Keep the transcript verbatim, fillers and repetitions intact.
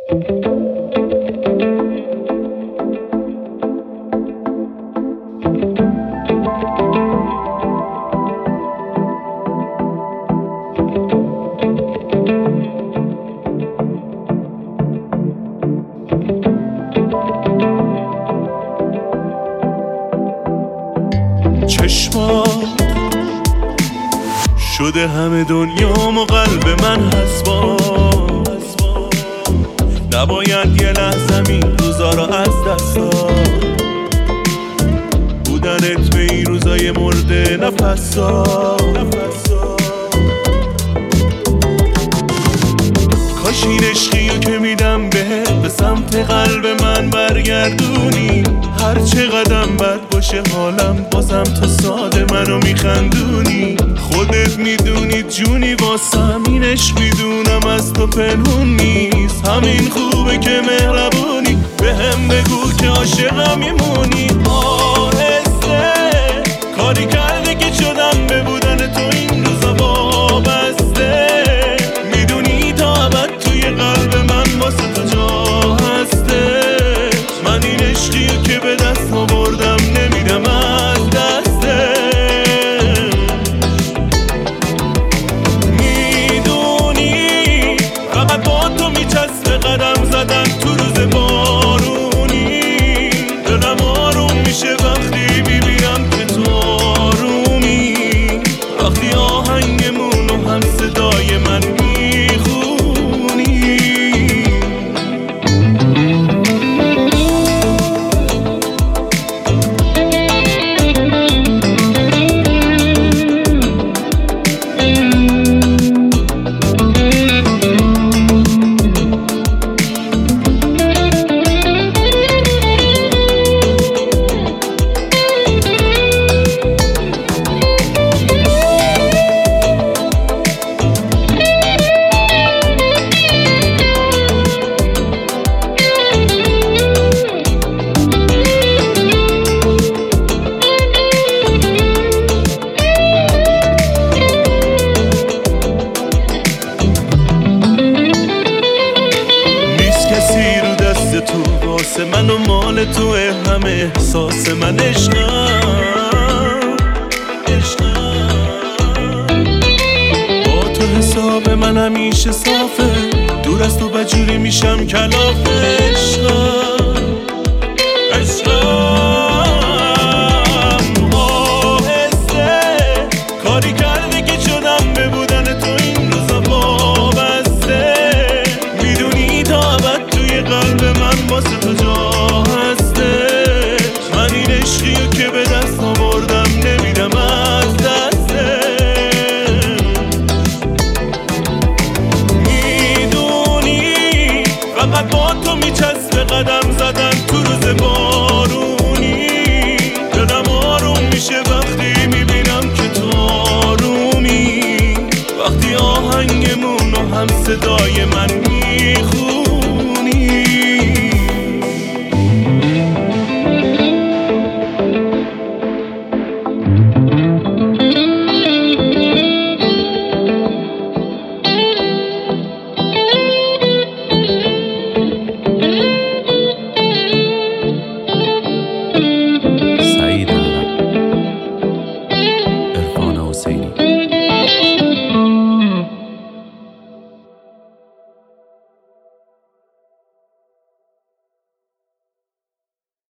چشمات شده همه دنیام و قلب من حسبان، نباید یه لحظه این روزا رو از دست داد. بودنت به این روزای مرده نفس داد. کاش این عشقیو که میدم بهت به سمت قلب من برگردونی. هر چه قدم بد باشه حالم بازم تو ساده منو میخندونی. خودت میدونی جونی واسم این عشق میدونم از تو پنهون نیست. همین خوبه که مهربونی به هم بگو که عاشقم میمونی. آهسته کاری کرده که شدم به بودن تو این روزا وابسته. میدونی تا ابد توی قلب من واسه تو جا هسته. من این عشقیو که به دست آوردم نمیدم از دسته. میدونی فقط با تو میچسبه قدم زدن تو روز بارونی. دلم آروم میشه وقتی میبینم که تو آرومی. وقتی آهنگمونو هم صدای من میخونی. تو واسه من و مال تو همه احساس من عشقم. با تو حساب من همیشه صافه. دور از تو بجوری میشم کلاف عشقم. عشقم آهسته کاری کرده که شدم به بودن تو این روزا وابسته. میدونی تا ابد توی قلب من واسه تو جا هسته. من این عشقیو که به دست آوردم نمیدم از دسته. میدونی فقط با تو میچسبه قدم زدن تو روز بارونی. دلم آروم میشه وقتی میبینم که تو آرومی. وقتی آهنگمونو هم صدای من